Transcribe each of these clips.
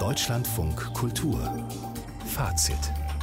Deutschlandfunk Kultur Fazit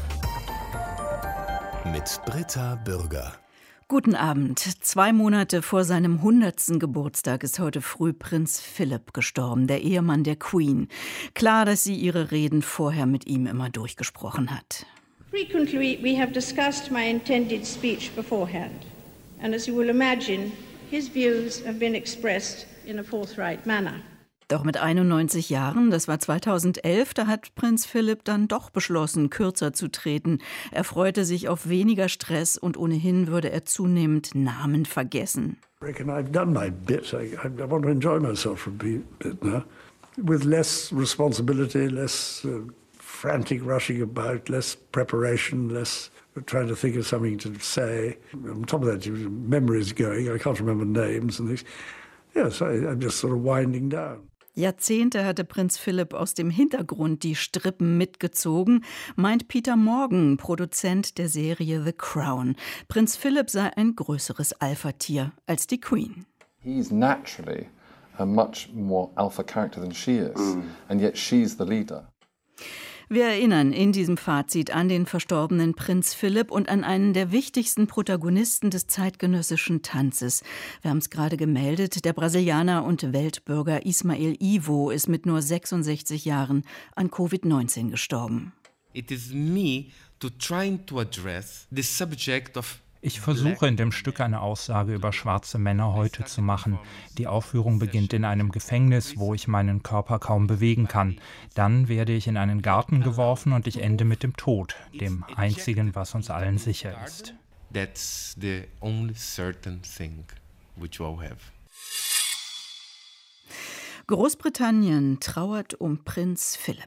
mit Britta Bürger. Guten Abend. 2 Monate vor seinem 100. Geburtstag ist heute früh Prinz Philip gestorben, der Ehemann der Queen. Klar, dass sie ihre Reden vorher mit ihm immer durchgesprochen hat. Frequently we have discussed my intended speech beforehand. And as you will imagine, his views have been expressed in a forthright manner. Doch mit 91 Jahren, das war 2011, da hat Prinz Philip dann doch beschlossen, kürzer zu treten. Er freute sich auf weniger Stress und ohnehin würde er zunehmend Namen vergessen. I reckon I've done my bit. I want to enjoy myself for a bit now. With less responsibility, less frantic rushing about, less preparation, less trying to think of something to say. On top of that, your memory's going. I can't remember names and things. Yes, I'm just sort of winding down. Jahrzehnte hatte Prinz Philip aus dem Hintergrund die Strippen mitgezogen, meint Peter Morgan, Produzent der Serie The Crown. Prinz Philip sei ein größeres Alpha-Tier als die Queen. He's naturally a much more alpha character than she is, and yet she's the leader. Wir erinnern in diesem Fazit an den verstorbenen Prinz Philip und an einen der wichtigsten Protagonisten des zeitgenössischen Tanzes. Wir haben es gerade gemeldet, der Brasilianer und Weltbürger Ismael Ivo ist mit nur 66 Jahren an Covid-19 gestorben. It is me trying to address the subject of. Ich versuche in dem Stück eine Aussage über schwarze Männer heute zu machen. Die Aufführung beginnt in einem Gefängnis, wo ich meinen Körper kaum bewegen kann. Dann werde ich in einen Garten geworfen und ich ende mit dem Tod, dem einzigen, was uns allen sicher ist. That's the only certain thing which we all have. Großbritannien trauert um Prinz Philip.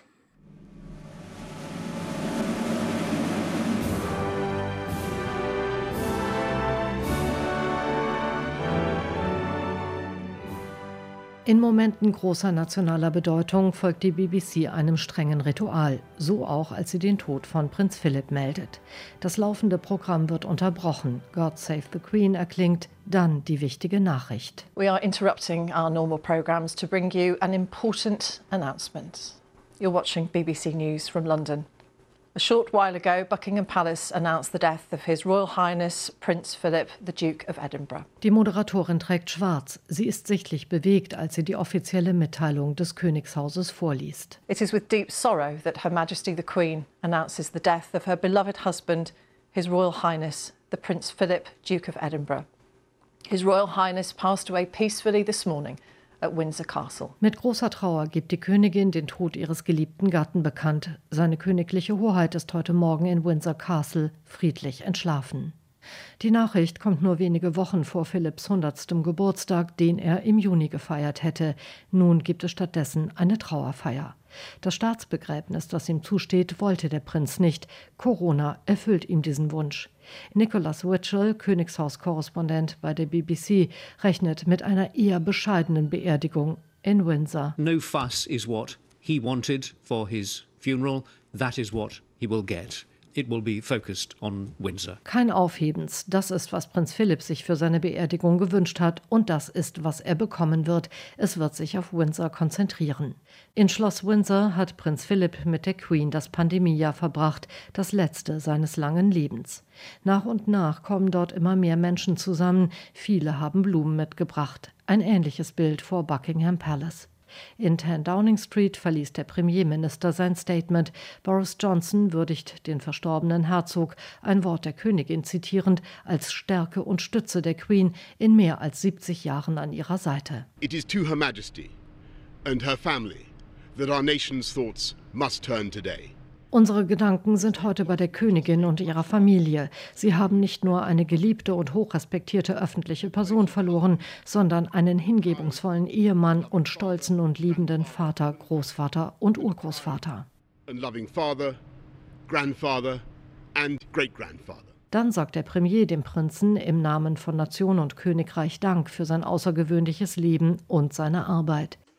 In Momenten großer nationaler Bedeutung folgt die BBC einem strengen Ritual, so auch als sie den Tod von Prinz Philip meldet. Das laufende Programm wird unterbrochen. God Save the Queen erklingt, dann die wichtige Nachricht. We are interrupting our normal programs to bring you an important announcement. You're watching BBC News from London. A short while ago, Buckingham Palace announced the death of His Royal Highness Prince Philip, the Duke of Edinburgh. Die Moderatorin trägt schwarz. Sie ist sichtlich bewegt, als sie die offizielle Mitteilung des Königshauses vorliest. It is with deep sorrow that Her Majesty the Queen announces the death of her beloved husband, His Royal Highness the Prince Philip, Duke of Edinburgh. His Royal Highness passed away peacefully this morning at Windsor Castle. Mit großer Trauer gibt die Königin den Tod ihres geliebten Gatten bekannt. Seine königliche Hoheit ist heute Morgen in Windsor Castle friedlich entschlafen. Die Nachricht kommt nur wenige Wochen vor Philipps 100. Geburtstag, den er im Juni gefeiert hätte. Nun gibt es stattdessen eine Trauerfeier. Das Staatsbegräbnis, das ihm zusteht, wollte der Prinz nicht. Corona erfüllt ihm diesen Wunsch. Nicholas Witchell, Königshaus-Korrespondent bei der BBC, rechnet mit einer eher bescheidenen Beerdigung in Windsor. No fuss is what he wanted for his funeral. That is what he will get. It will be focused on Windsor. Kein Aufhebens. Das ist, was Prinz Philip sich für seine Beerdigung gewünscht hat. Und das ist, was er bekommen wird. Es wird sich auf Windsor konzentrieren. In Schloss Windsor hat Prinz Philip mit der Queen das Pandemiejahr verbracht, das letzte seines langen Lebens. Nach und nach kommen dort immer mehr Menschen zusammen. Viele haben Blumen mitgebracht. Ein ähnliches Bild vor Buckingham Palace. In 10 Downing Street verließ der Premierminister sein Statement. Boris Johnson würdigt den verstorbenen Herzog, ein Wort der Königin zitierend, als Stärke und Stütze der Queen in mehr als 70 Jahren an ihrer Seite. It is to Her Majesty and her family that our nation's thoughts must turn today. Unsere Gedanken sind heute bei der Königin und ihrer Familie. Sie haben nicht nur eine geliebte und hochrespektierte öffentliche Person verloren, sondern einen hingebungsvollen Ehemann und stolzen und liebenden Vater, Großvater und Urgroßvater. A loving father, grandfather and great-grandfather. Dann sagt der Premier dem Prinzen im Namen von Nation und Königreich Dank für sein außergewöhnliches Leben und seine Arbeit.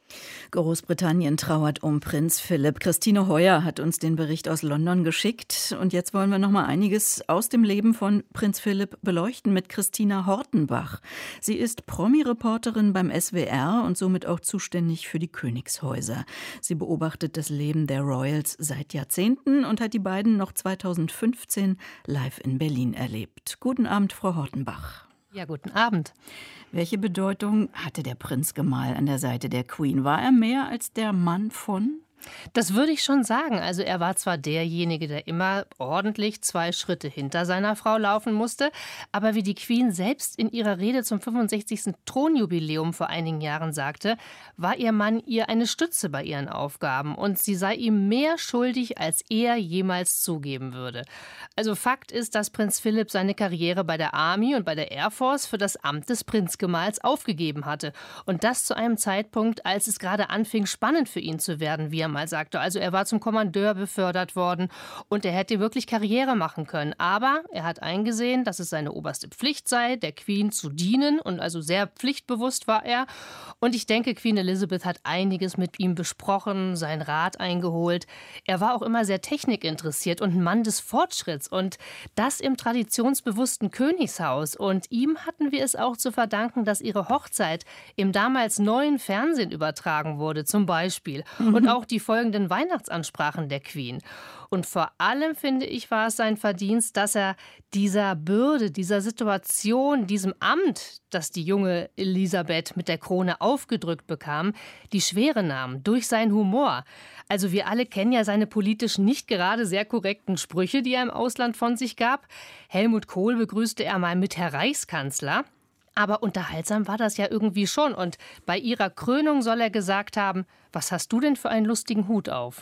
Großbritannien trauert um Prinz Philipp. Christine Heuer hat uns den Bericht aus London geschickt. Und jetzt wollen wir noch mal einiges aus dem Leben von Prinz Philipp beleuchten mit Christina Hortenbach. Sie ist Promi-Reporterin beim SWR und somit auch zuständig für die Königshäuser. Sie beobachtet das Leben der Royals seit Jahrzehnten und hat die beiden noch 2015 live in Berlin erlebt. Guten Abend, Frau Hortenbach. Ja, guten Abend. Welche Bedeutung hatte der Prinzgemahl an der Seite der Queen? War er mehr als der Mann von? Das würde ich schon sagen. Also er war zwar derjenige, der immer ordentlich 2 Schritte hinter seiner Frau laufen musste, aber wie die Queen selbst in ihrer Rede zum 65. Thronjubiläum vor einigen Jahren sagte, war ihr Mann ihr eine Stütze bei ihren Aufgaben und sie sei ihm mehr schuldig, als er jemals zugeben würde. Also Fakt ist, dass Prinz Philipp seine Karriere bei der Army und bei der Air Force für das Amt des Prinzgemahls aufgegeben hatte. Und das zu einem Zeitpunkt, als es gerade anfing, spannend für ihn zu werden, wie er mal sagte. Also er war zum Kommandeur befördert worden und er hätte wirklich Karriere machen können. Aber er hat eingesehen, dass es seine oberste Pflicht sei, der Queen zu dienen, und also sehr pflichtbewusst war er. Und ich denke, Queen Elizabeth hat einiges mit ihm besprochen, seinen Rat eingeholt. Er war auch immer sehr technikinteressiert und ein Mann des Fortschritts und das im traditionsbewussten Königshaus. Und ihm hatten wir es auch zu verdanken, dass ihre Hochzeit im damals neuen Fernsehen übertragen wurde, zum Beispiel. Und auch die folgenden Weihnachtsansprachen der Queen. Und vor allem, finde ich, war es sein Verdienst, dass er dieser Bürde, dieser Situation, diesem Amt, das die junge Elisabeth mit der Krone aufgedrückt bekam, die Schwere nahm durch seinen Humor. Also wir alle kennen ja seine politisch nicht gerade sehr korrekten Sprüche, die er im Ausland von sich gab. Helmut Kohl begrüßte er mal mit Herr Reichskanzler. Aber unterhaltsam war das ja irgendwie schon. Und bei ihrer Krönung soll er gesagt haben, was hast du denn für einen lustigen Hut auf?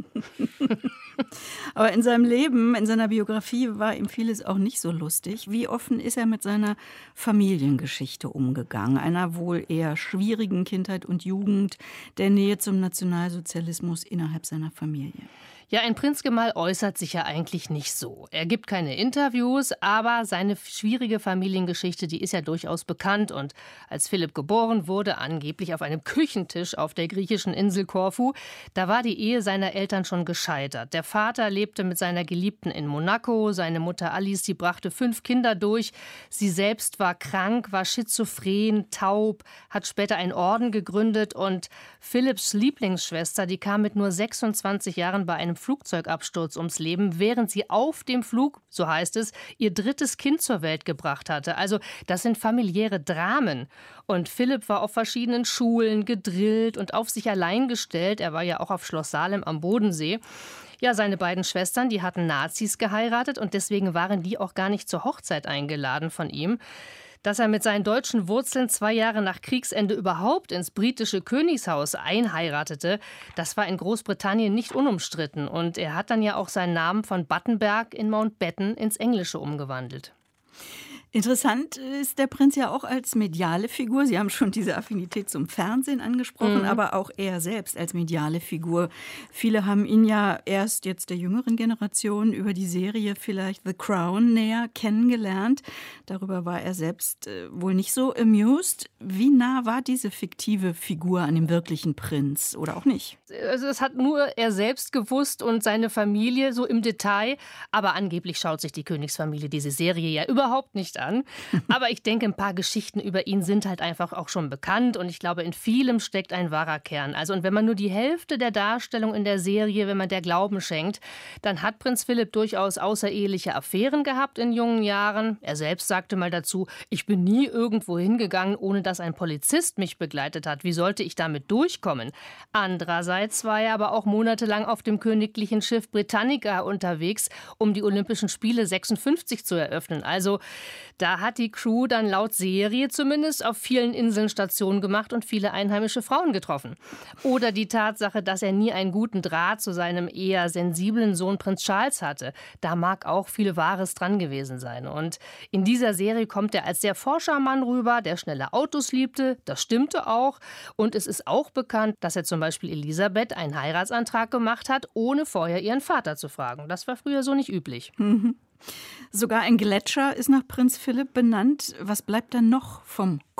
Aber in seinem Leben, in seiner Biografie war ihm vieles auch nicht so lustig. Wie offen ist er mit seiner Familiengeschichte umgegangen? Einer wohl eher schwierigen Kindheit und Jugend, der Nähe zum Nationalsozialismus innerhalb seiner Familie. Ja, ein Prinzgemahl äußert sich ja eigentlich nicht so. Er gibt keine Interviews, aber seine schwierige Familiengeschichte, die ist ja durchaus bekannt. Und als Philipp geboren wurde, angeblich auf einem Küchentisch auf der griechischen Insel Korfu, da war die Ehe seiner Eltern schon gescheitert. Der Vater lebte mit seiner Geliebten in Monaco, seine Mutter Alice, die brachte 5 Kinder durch. Sie selbst war krank, war schizophren, taub, hat später einen Orden gegründet und Philipps Lieblingsschwester, die kam mit nur 26 Jahren bei einem Flugzeugabsturz ums Leben, während sie auf dem Flug, so heißt es, ihr 3. Kind zur Welt gebracht hatte. Also das sind familiäre Dramen. Und Philipp war auf verschiedenen Schulen gedrillt und auf sich allein gestellt. Er war ja auch auf Schloss Salem am Bodensee. Ja, seine beiden Schwestern, die hatten Nazis geheiratet und deswegen waren die auch gar nicht zur Hochzeit eingeladen von ihm. Dass er mit seinen deutschen Wurzeln 2 Jahre nach Kriegsende überhaupt ins britische Königshaus einheiratete, das war in Großbritannien nicht unumstritten. Und er hat dann ja auch seinen Namen von Battenberg in Mountbatten ins Englische umgewandelt. Interessant ist der Prinz ja auch als mediale Figur. Sie haben schon diese Affinität zum Fernsehen angesprochen, aber auch er selbst als mediale Figur. Viele haben ihn ja erst jetzt der jüngeren Generation über die Serie vielleicht The Crown näher kennengelernt. Darüber war er selbst wohl nicht so amused. Wie nah war diese fiktive Figur an dem wirklichen Prinz oder auch nicht? Also das hat nur er selbst gewusst und seine Familie so im Detail. Aber angeblich schaut sich die Königsfamilie diese Serie ja überhaupt nicht an. Aber ich denke, ein paar Geschichten über ihn sind halt einfach auch schon bekannt und ich glaube, in vielem steckt ein wahrer Kern. Also und wenn man nur die Hälfte der Darstellung in der Serie, wenn man der Glauben schenkt, dann hat Prinz Philipp durchaus außereheliche Affären gehabt in jungen Jahren. Er selbst sagte mal dazu, ich bin nie irgendwo hingegangen, ohne dass ein Polizist mich begleitet hat. Wie sollte ich damit durchkommen? Andererseits war er aber auch monatelang auf dem königlichen Schiff Britannica unterwegs, um die Olympischen Spiele 56 zu eröffnen. Also da hat die Crew dann laut Serie zumindest auf vielen Inseln Stationen gemacht und viele einheimische Frauen getroffen. Oder die Tatsache, dass er nie einen guten Draht zu seinem eher sensiblen Sohn Prinz Charles hatte. Da mag auch viel Wahres dran gewesen sein. Und in dieser Serie kommt er als sehr forscher Mann rüber, der schnelle Autos liebte. Das stimmte auch. Und es ist auch bekannt, dass er zum Beispiel Elisabeth einen Heiratsantrag gemacht hat, ohne vorher ihren Vater zu fragen. Das war früher so nicht üblich. Sogar ein Gletscher ist nach Prinz Philipp benannt. Was bleibt dann noch vom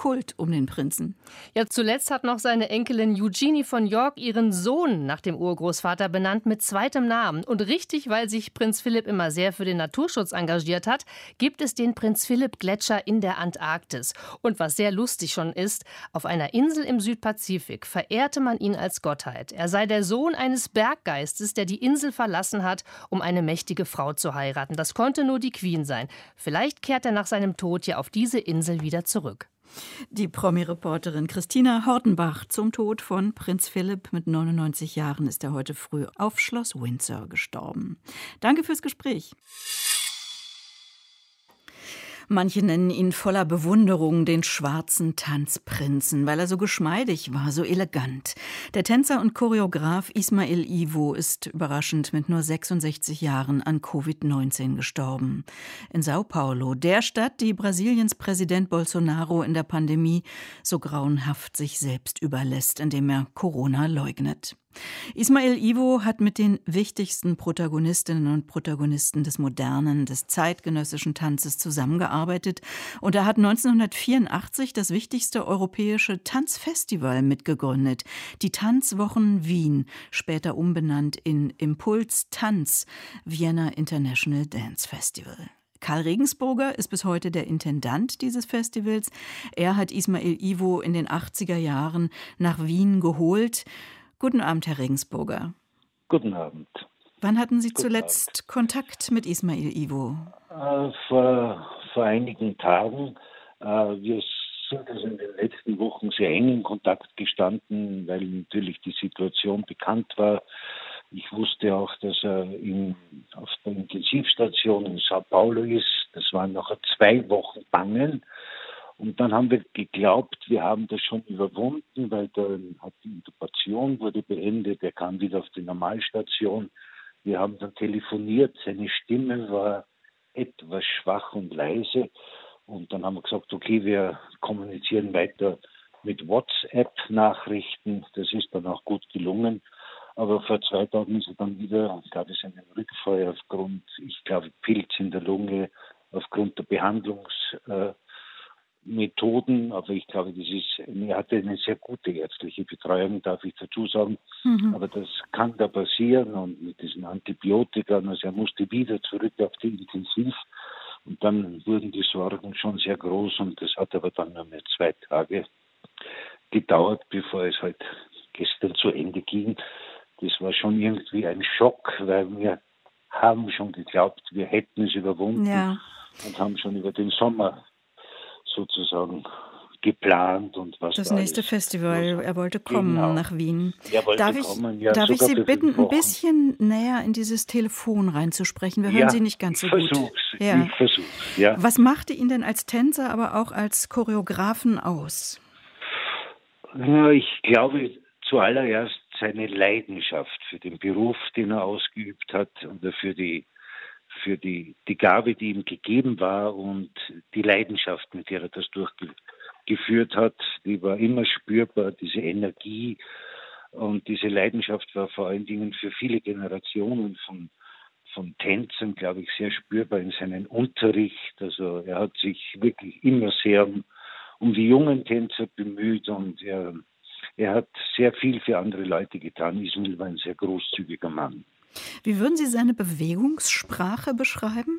Kult um den Prinzen. Ja, zuletzt hat noch seine Enkelin Eugenie von York ihren Sohn nach dem Urgroßvater benannt mit zweitem Namen. Und richtig, weil sich Prinz Philipp immer sehr für den Naturschutz engagiert hat, gibt es den Prinz-Philipp-Gletscher in der Antarktis. Und was sehr lustig schon ist, auf einer Insel im Südpazifik verehrte man ihn als Gottheit. Er sei der Sohn eines Berggeistes, der die Insel verlassen hat, um eine mächtige Frau zu heiraten. Das konnte nur die Queen sein. Vielleicht kehrt er nach seinem Tod ja auf diese Insel wieder zurück. Die Promi-Reporterin Christina Hortenbach zum Tod von Prinz Philipp. Mit 99 Jahren ist er heute früh auf Schloss Windsor gestorben. Danke fürs Gespräch. Manche nennen ihn voller Bewunderung den schwarzen Tanzprinzen, weil er so geschmeidig war, so elegant. Der Tänzer und Choreograf Ismael Ivo ist überraschend mit nur 66 Jahren an Covid-19 gestorben. In Sao Paulo, der Stadt, die Brasiliens Präsident Bolsonaro in der Pandemie so grauenhaft sich selbst überlässt, indem er Corona leugnet. Ismael Ivo hat mit den wichtigsten Protagonistinnen und Protagonisten des modernen, des zeitgenössischen Tanzes zusammengearbeitet und er hat 1984 das wichtigste europäische Tanzfestival mitgegründet, die Tanzwochen Wien, später umbenannt in Impuls Tanz, Vienna International Dance Festival. Karl Regensburger ist bis heute der Intendant dieses Festivals. Er hat Ismael Ivo in den 80er Jahren nach Wien geholt. Guten Abend, Herr Regensburger. Guten Abend. Wann hatten Sie zuletzt Kontakt mit Ismael Ivo? Vor einigen Tagen. Wir sind also in den letzten Wochen sehr eng in Kontakt gestanden, weil natürlich die Situation bekannt war. Ich wusste auch, dass er auf der Intensivstation in Sao Paulo ist. Das waren nachher 2 Wochen Bangen. Und dann haben wir geglaubt, wir haben das schon überwunden, weil dann die Intubation wurde beendet, er kam wieder auf die Normalstation. Wir haben dann telefoniert, seine Stimme war etwas schwach und leise. Und dann haben wir gesagt, okay, wir kommunizieren weiter mit WhatsApp-Nachrichten. Das ist dann auch gut gelungen. Aber vor 2 Tagen ist er dann wieder, gab es einen Rückfall aufgrund, ich glaube, Pilz in der Lunge, aufgrund der Behandlungsmethoden, aber ich glaube, er hatte eine sehr gute ärztliche Betreuung, darf ich dazu sagen. Aber das kann da passieren und mit diesen Antibiotika, also er musste wieder zurück auf die Intensiv und dann wurden die Sorgen schon sehr groß und das hat aber dann nur mehr 2 Tage gedauert, bevor es halt gestern zu Ende ging. Das war schon irgendwie ein Schock, weil wir haben schon geglaubt, wir hätten es überwunden und haben schon über den Sommer sozusagen geplant und was das nächste Festival. Er wollte kommen nach Wien. Darf ich Sie bitten, ein bisschen näher in dieses Telefon reinzusprechen? Wir hören Sie nicht ganz so gut. Ich versuch's, ja. Was machte ihn denn als Tänzer, aber auch als Choreografen aus? Ich glaube, zuallererst seine Leidenschaft für den Beruf, den er ausgeübt hat, oder für die Gabe, die ihm gegeben war und die Leidenschaft, mit der er das durchgeführt hat, die war immer spürbar, diese Energie und diese Leidenschaft war vor allen Dingen für viele Generationen von Tänzern, glaube ich, sehr spürbar in seinem Unterricht. Also er hat sich wirklich immer sehr um die jungen Tänzer bemüht und er hat sehr viel für andere Leute getan. Ismael war ein sehr großzügiger Mann. Wie würden Sie seine Bewegungssprache beschreiben?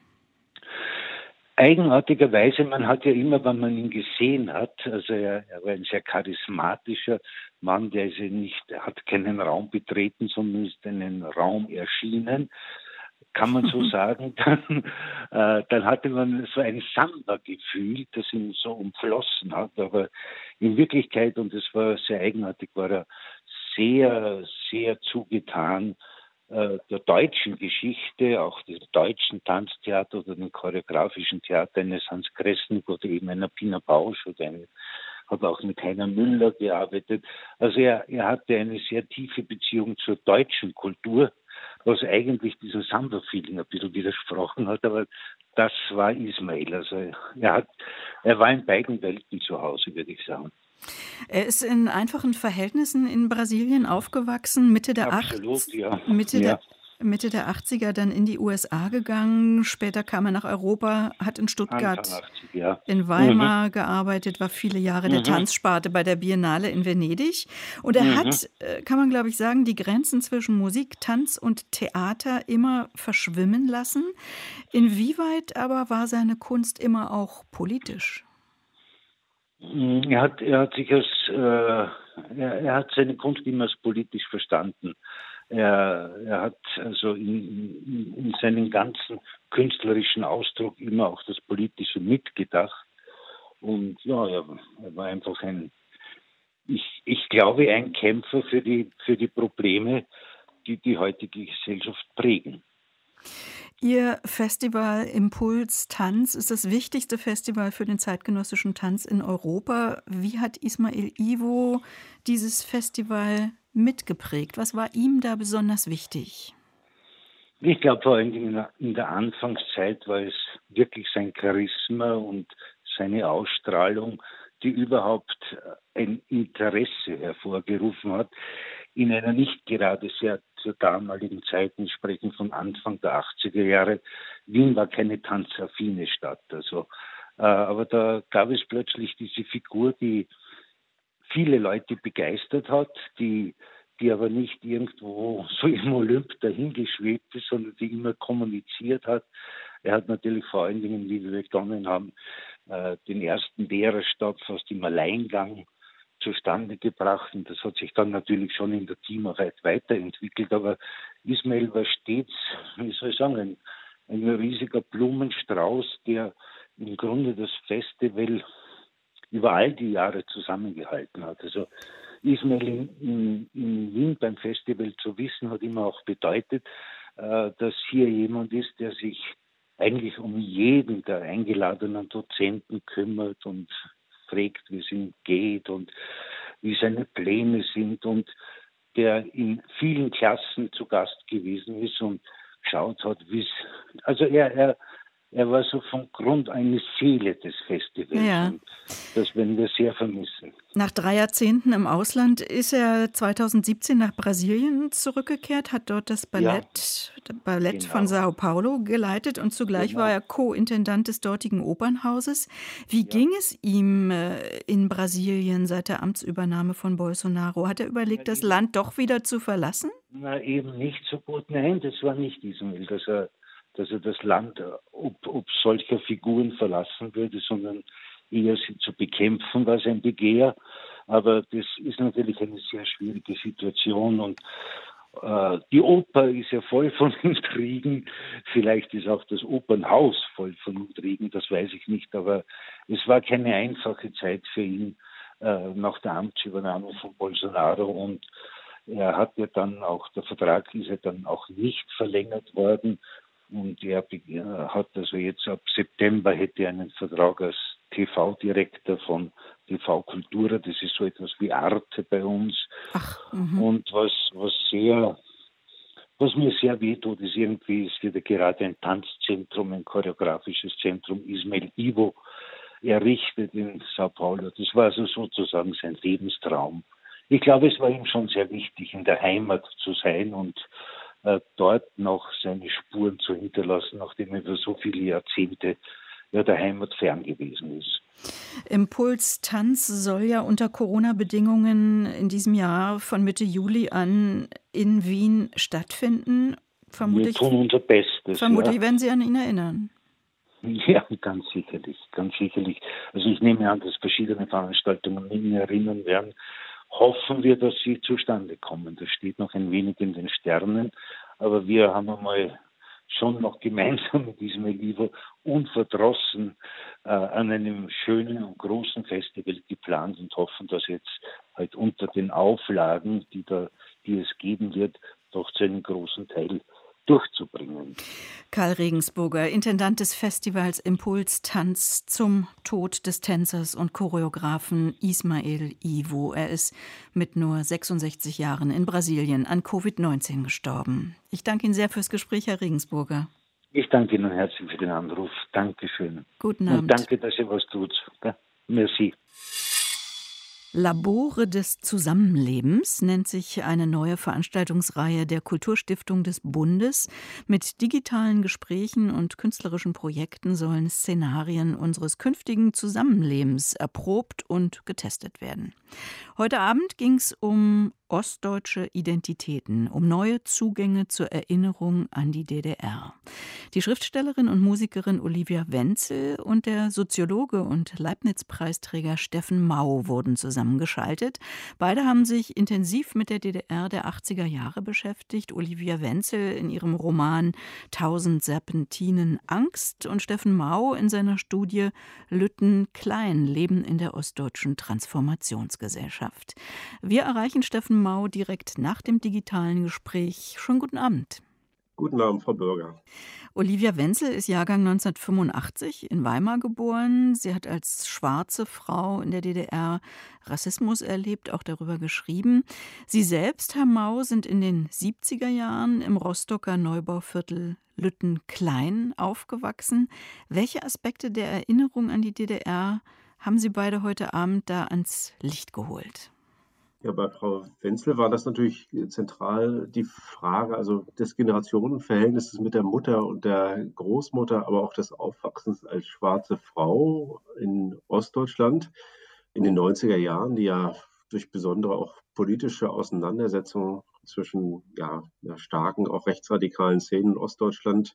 Eigenartigerweise, man hat ja immer, wenn man ihn gesehen hat, also er war ein sehr charismatischer Mann, er hat keinen Raum betreten, sondern ist in einen Raum erschienen. Kann man so sagen, dann hatte man so ein Samba-Gefühl, das ihn so umflossen hat, aber in Wirklichkeit, und das war sehr eigenartig, war er sehr, sehr zugetan der deutschen Geschichte, auch des deutschen Tanztheater oder dem choreografischen Theater eines Hans Kressnig oder eben einer Pina Bausch oder hat auch mit Heiner Müller gearbeitet. Also er hatte eine sehr tiefe Beziehung zur deutschen Kultur, was eigentlich diesem Samba-Feeling ein bisschen widersprochen hat, aber das war Ismael. Also er war in beiden Welten zu Hause, würde ich sagen. Er ist in einfachen Verhältnissen in Brasilien aufgewachsen, Mitte der Mitte der 80er dann in die USA gegangen. Später kam er nach Europa, hat in Stuttgart, 80, ja. in Weimar gearbeitet, war viele Jahre der Tanzsparte bei der Biennale in Venedig. Und er hat, kann man glaube ich sagen, die Grenzen zwischen Musik, Tanz und Theater immer verschwimmen lassen. Inwieweit aber war seine Kunst immer auch politisch? Er hat seine Kunst immer als politisch verstanden. Er hat also in seinem ganzen künstlerischen Ausdruck immer auch das Politische mitgedacht. Und ja, er war einfach ich glaube, ein Kämpfer für die Probleme, die die heutige Gesellschaft prägen. Ihr Festival Impuls Tanz ist das wichtigste Festival für den zeitgenössischen Tanz in Europa. Wie hat Ismail Ivo dieses Festival mitgeprägt? Was war ihm da besonders wichtig? Ich glaube, vor allem in der Anfangszeit war es wirklich sein Charisma und seine Ausstrahlung, die überhaupt ein Interesse hervorgerufen hat, in einer nicht gerade sehr zur damaligen Zeit, sprechen von Anfang der 80er Jahre. Wien war keine tanzaffine Stadt. Also, aber da gab es plötzlich diese Figur, die viele Leute begeistert hat, die aber nicht irgendwo so im Olymp dahingeschwebt ist, sondern die immer kommuniziert hat. Er hat natürlich vor allen Dingen, wie wir begonnen haben, den ersten Lehrerstab fast im Alleingang zustande gebracht. Und das hat sich dann natürlich schon in der Teamarbeit weiterentwickelt. Aber Ismail war stets, wie soll ich sagen, ein riesiger Blumenstrauß, der im Grunde das Festival über all die Jahre zusammengehalten hat. Also Ismail in Wien beim Festival zu wissen, hat immer auch bedeutet, dass hier jemand ist, der sich eigentlich um jeden der eingeladenen Dozenten kümmert und fragt, wie es ihm geht und wie seine Pläne sind, und der in vielen Klassen zu Gast gewesen ist und geschaut hat, wie es... Also er war so von Grund eine Seele des Festivals. Ja. Und das werden wir sehr vermissen. Nach 3 Jahrzehnten im Ausland ist er 2017 nach Brasilien zurückgekehrt, hat dort das Ballett Genau. von Sao Paulo geleitet und zugleich war er Co-Intendant des dortigen Opernhauses. Wie ging es ihm in Brasilien seit der Amtsübernahme von Bolsonaro? Hat er überlegt, das Land doch wieder zu verlassen? Na, eben nicht so gut. Nein, das war nicht Ismail, dass er das Land ob solcher Figuren verlassen würde, sondern eher sie zu bekämpfen, war sein Begehr. Aber das ist natürlich eine sehr schwierige Situation, und die Oper ist ja voll von Intrigen. Vielleicht ist auch das Opernhaus voll von Intrigen, das weiß ich nicht. Aber es war keine einfache Zeit für ihn nach der Amtsübernahme von Bolsonaro, und er hat ja dann auch, der Vertrag ist ja dann auch nicht verlängert worden. Und er hat also jetzt ab September hätte er einen Vertrag als TV-Direktor von TV Cultura. Das ist so etwas wie Arte bei uns. Und was mir sehr wehtut, ist irgendwie, es wird ja gerade ein Tanzzentrum, ein choreografisches Zentrum Ismail Ivo errichtet in Sao Paulo. Das war also sozusagen sein Lebenstraum. Ich glaube, es war ihm schon sehr wichtig, in der Heimat zu sein und dort noch seine Spuren zu hinterlassen, nachdem er über so viele Jahrzehnte der Heimat fern gewesen ist. Impuls Tanz soll ja unter Corona-Bedingungen in diesem Jahr von Mitte Juli an in Wien stattfinden. Wir tun unser Bestes. Vermutlich werden Sie an ihn erinnern. Ja, ganz sicherlich, ganz sicherlich. Also ich nehme an, dass verschiedene Veranstaltungen an ihn erinnern werden. Hoffen wir, dass sie zustande kommen. Das steht noch ein wenig in den Sternen. Aber wir haben einmal schon noch gemeinsam mit diesem Ivo unverdrossen an einem schönen und großen Festival geplant und hoffen, dass jetzt halt unter den Auflagen, die es geben wird, doch zu einem großen Teil durchzubringen. Karl Regensburger, Intendant des Festivals Impuls Tanz zum Tod des Tänzers und Choreografen Ismail Ivo. Er ist mit nur 66 Jahren in Brasilien an Covid-19 gestorben. Ich danke Ihnen sehr fürs Gespräch, Herr Regensburger. Ich danke Ihnen herzlich für den Anruf. Dankeschön. Guten Abend. Und danke, dass ihr was tut. Merci. Labore des Zusammenlebens nennt sich eine neue Veranstaltungsreihe der Kulturstiftung des Bundes. Mit digitalen Gesprächen und künstlerischen Projekten sollen Szenarien unseres künftigen Zusammenlebens erprobt und getestet werden. Heute Abend ging es um ostdeutsche Identitäten, um neue Zugänge zur Erinnerung an die DDR. Die Schriftstellerin und Musikerin Olivia Wenzel und der Soziologe und Leibniz-Preisträger Steffen Mau wurden zusammengeschaltet. Beide haben sich intensiv mit der DDR der 80er Jahre beschäftigt. Olivia Wenzel in ihrem Roman 1000 Serpentinen Angst und Steffen Mau in seiner Studie Lütten Klein, Leben in der ostdeutschen Transformationsgesellschaft. Wir erreichen Steffen Mau direkt nach dem digitalen Gespräch. Schönen guten Abend. Guten Abend, Frau Bürger. Olivia Wenzel ist Jahrgang 1985 in Weimar geboren. Sie hat als schwarze Frau in der DDR Rassismus erlebt, auch darüber geschrieben. Sie selbst, Herr Mau, sind in den 70er Jahren im Rostocker Neubauviertel Lütten Klein aufgewachsen. Welche Aspekte der Erinnerung an die DDR haben Sie beide heute Abend da ans Licht geholt? Ja, bei Frau Wenzel war das natürlich zentral die Frage des Generationenverhältnisses mit der Mutter und der Großmutter, aber auch des Aufwachsens als schwarze Frau in Ostdeutschland in den 90er Jahren, die ja durch besondere auch politische Auseinandersetzungen zwischen starken, auch rechtsradikalen Szenen in Ostdeutschland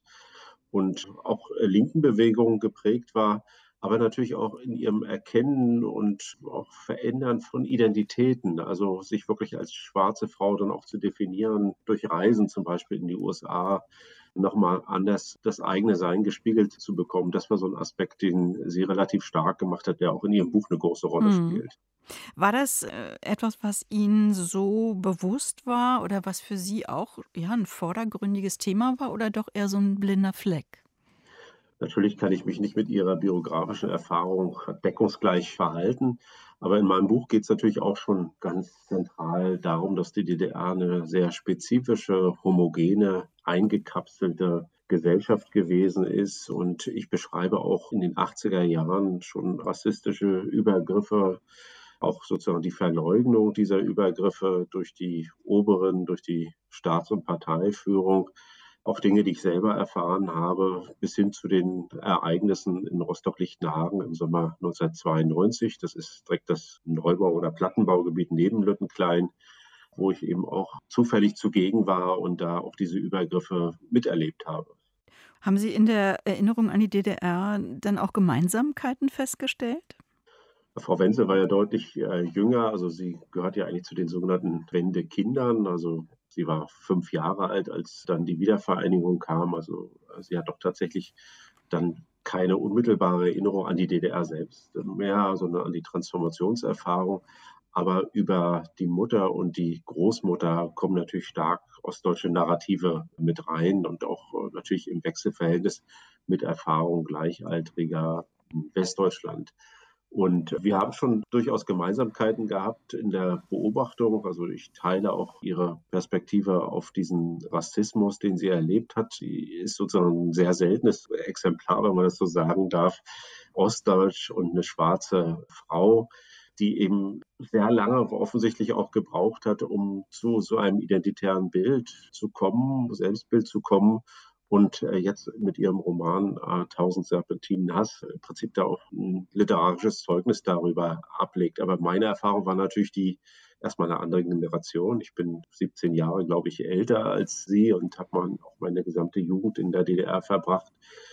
und auch linken Bewegungen geprägt war, aber natürlich auch in ihrem Erkennen und auch Verändern von Identitäten, also sich wirklich als schwarze Frau dann auch zu definieren, durch Reisen zum Beispiel in die USA, nochmal anders das eigene Sein gespiegelt zu bekommen. Das war so ein Aspekt, den sie relativ stark gemacht hat, der auch in ihrem Buch eine große Rolle spielt. War das etwas, was Ihnen so bewusst war oder was für Sie auch ein vordergründiges Thema war oder doch eher so ein blinder Fleck? Natürlich kann ich mich nicht mit ihrer biografischen Erfahrung deckungsgleich verhalten, aber in meinem Buch geht es natürlich auch schon ganz zentral darum, dass die DDR eine sehr spezifische, homogene, eingekapselte Gesellschaft gewesen ist. Und ich beschreibe auch in den 80er Jahren schon rassistische Übergriffe, auch sozusagen die Verleugnung dieser Übergriffe durch die Oberen, durch die Staats- und Parteiführung. Auch Dinge, die ich selber erfahren habe, bis hin zu den Ereignissen in Rostock-Lichtenhagen im Sommer 1992. Das ist direkt das Neubau- oder Plattenbaugebiet neben Lüttenklein, wo ich eben auch zufällig zugegen war und da auch diese Übergriffe miterlebt habe. Haben Sie in der Erinnerung an die DDR dann auch Gemeinsamkeiten festgestellt? Frau Wenzel war ja deutlich jünger, also sie gehört ja eigentlich zu den sogenannten Wendekindern, also sie war 5 Jahre alt, als dann die Wiedervereinigung kam. Also sie hat doch tatsächlich dann keine unmittelbare Erinnerung an die DDR selbst mehr, sondern an die Transformationserfahrung. Aber über die Mutter und die Großmutter kommen natürlich stark ostdeutsche Narrative mit rein und auch natürlich im Wechselverhältnis mit Erfahrung Gleichaltriger in Westdeutschland. Und wir haben schon durchaus Gemeinsamkeiten gehabt in der Beobachtung. Also ich teile auch ihre Perspektive auf diesen Rassismus, den sie erlebt hat. Sie ist sozusagen ein sehr seltenes Exemplar, wenn man das so sagen darf, ostdeutsch und eine schwarze Frau, die eben sehr lange offensichtlich auch gebraucht hat, um zu so einem identitären Bild zu kommen, Selbstbild zu kommen. Und jetzt mit ihrem Roman 1000 Serpentinen Hass im Prinzip da auch ein literarisches Zeugnis darüber ablegt. Aber meine Erfahrung war natürlich die erstmal einer anderen Generation. Ich bin 17 Jahre, glaube ich, älter als sie und habe auch meine gesamte Jugend in der DDR verbracht.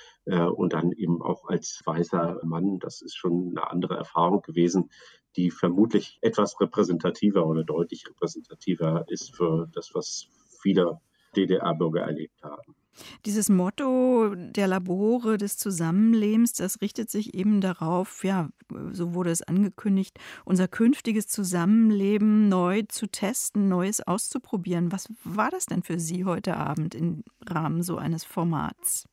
Und dann eben auch als weißer Mann. Das ist schon eine andere Erfahrung gewesen, die vermutlich etwas repräsentativer oder deutlich repräsentativer ist für das, was viele DDR-Bürger erlebt haben. Dieses Motto der Labore des Zusammenlebens, das richtet sich eben darauf, so wurde es angekündigt, unser künftiges Zusammenleben neu zu testen, Neues auszuprobieren. Was war das denn für Sie heute Abend im Rahmen so eines Formats?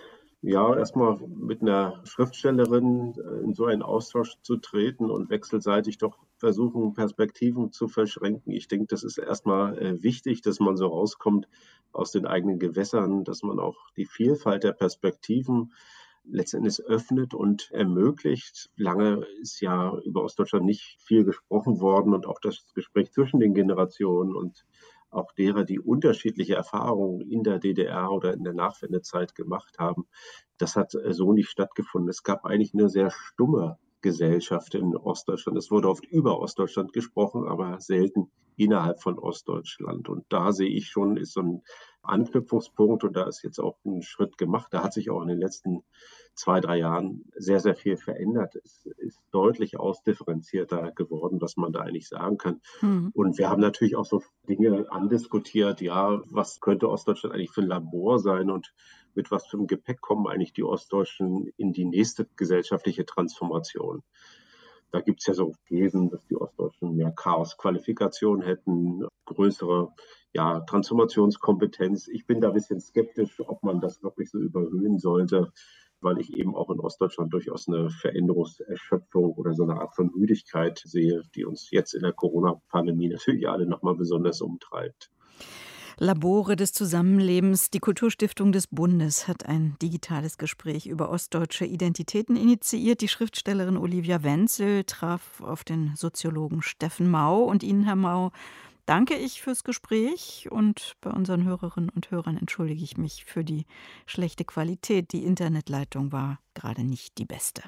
Ja, erstmal mit einer Schriftstellerin in so einen Austausch zu treten und wechselseitig doch versuchen, Perspektiven zu verschränken. Ich denke, das ist erstmal wichtig, dass man so rauskommt aus den eigenen Gewässern, dass man auch die Vielfalt der Perspektiven letztendlich öffnet und ermöglicht. Lange ist ja über Ostdeutschland nicht viel gesprochen worden und auch das Gespräch zwischen den Generationen und auch derer, die unterschiedliche Erfahrungen in der DDR oder in der Nachwendezeit gemacht haben, das hat so nicht stattgefunden. Es gab eigentlich eine sehr stumme Gesellschaft in Ostdeutschland. Es wurde oft über Ostdeutschland gesprochen, aber selten innerhalb von Ostdeutschland. Und da sehe ich schon, ist so ein Anknüpfungspunkt und da ist jetzt auch ein Schritt gemacht. Da hat sich auch in den letzten 2-3 Jahren sehr, sehr viel verändert. Es ist deutlich ausdifferenzierter geworden, was man da eigentlich sagen kann. Und wir haben natürlich auch so Dinge andiskutiert. Ja, was könnte Ostdeutschland eigentlich für ein Labor sein und mit was für einem Gepäck kommen eigentlich die Ostdeutschen in die nächste gesellschaftliche Transformation? Da gibt es ja so Thesen, dass die Ostdeutschen mehr Chaos-Qualifikation hätten, größere Transformationskompetenz. Ich bin da ein bisschen skeptisch, ob man das wirklich so überhöhen sollte, weil ich eben auch in Ostdeutschland durchaus eine Veränderungserschöpfung oder so eine Art von Müdigkeit sehe, die uns jetzt in der Corona-Pandemie natürlich alle nochmal besonders umtreibt. Labore des Zusammenlebens. Die Kulturstiftung des Bundes hat ein digitales Gespräch über ostdeutsche Identitäten initiiert. Die Schriftstellerin Olivia Wenzel traf auf den Soziologen Steffen Mau. Und Ihnen, Herr Mau, danke ich fürs Gespräch. Und bei unseren Hörerinnen und Hörern entschuldige ich mich für die schlechte Qualität. Die Internetleitung war gerade nicht die beste.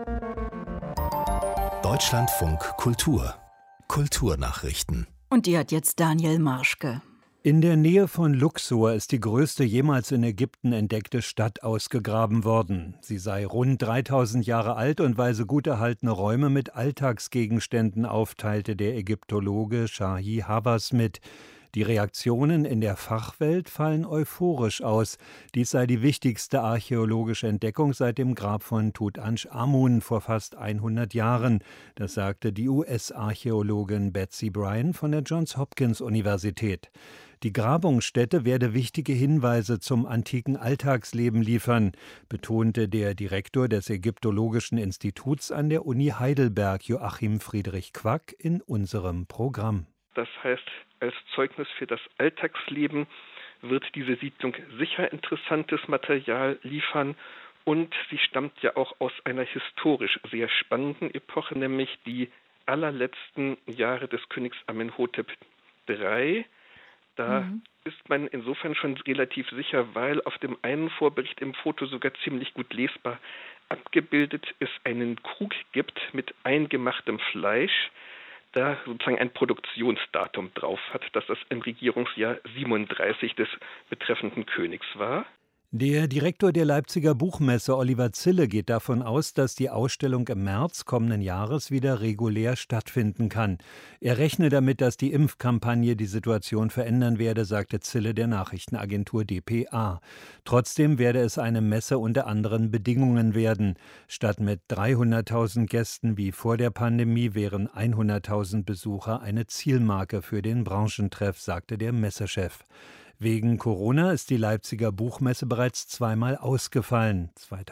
Deutschlandfunk Kultur. Kulturnachrichten. Und die hat jetzt Daniel Marschke. In der Nähe von Luxor ist die größte jemals in Ägypten entdeckte Stadt ausgegraben worden. Sie sei rund 3000 Jahre alt und weise gut erhaltene Räume mit Alltagsgegenständen auf, teilte der Ägyptologe Shahi Havas mit. Die Reaktionen in der Fachwelt fallen euphorisch aus. Dies sei die wichtigste archäologische Entdeckung seit dem Grab von Tutanchamun vor fast 100 Jahren. Das sagte die US-Archäologin Betsy Bryan von der Johns Hopkins Universität. Die Grabungsstätte werde wichtige Hinweise zum antiken Alltagsleben liefern, betonte der Direktor des Ägyptologischen Instituts an der Uni Heidelberg, Joachim Friedrich Quack, in unserem Programm. Das heißt, als Zeugnis für das Alltagsleben wird diese Siedlung sicher interessantes Material liefern. Und sie stammt ja auch aus einer historisch sehr spannenden Epoche, nämlich die allerletzten Jahre des Königs Amenhotep III. Da ist man insofern schon relativ sicher, weil auf dem einen Vorbericht im Foto sogar ziemlich gut lesbar abgebildet es einen Krug gibt mit eingemachtem Fleisch, da sozusagen ein Produktionsdatum drauf hat, dass das im Regierungsjahr 37 des betreffenden Königs war. Der Direktor der Leipziger Buchmesse, Oliver Zille, geht davon aus, dass die Ausstellung im März kommenden Jahres wieder regulär stattfinden kann. Er rechne damit, dass die Impfkampagne die Situation verändern werde, sagte Zille der Nachrichtenagentur dpa. Trotzdem werde es eine Messe unter anderen Bedingungen werden. Statt mit 300.000 Gästen wie vor der Pandemie wären 100.000 Besucher eine Zielmarke für den Branchentreff, sagte der Messechef. Wegen Corona ist die Leipziger Buchmesse bereits zweimal ausgefallen,